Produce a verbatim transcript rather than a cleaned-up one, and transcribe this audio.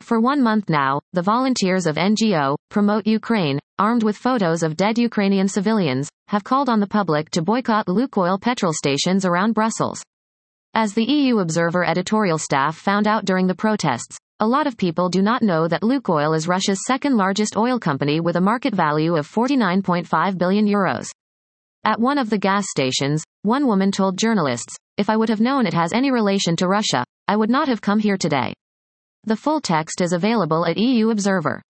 For one month now, the volunteers of N G O, Promote Ukraine, armed with photos of dead Ukrainian civilians, have called on the public to boycott Lukoil petrol stations around Brussels. As the E U Observer editorial staff found out during the protests, a lot of people do not know that Lukoil is Russia's second largest oil company with a market value of forty-nine point five billion euros. At one of the gas stations, one woman told journalists, "If I would have known it has any relation to Russia, I would not have come here today." The full text is available at E U Observer.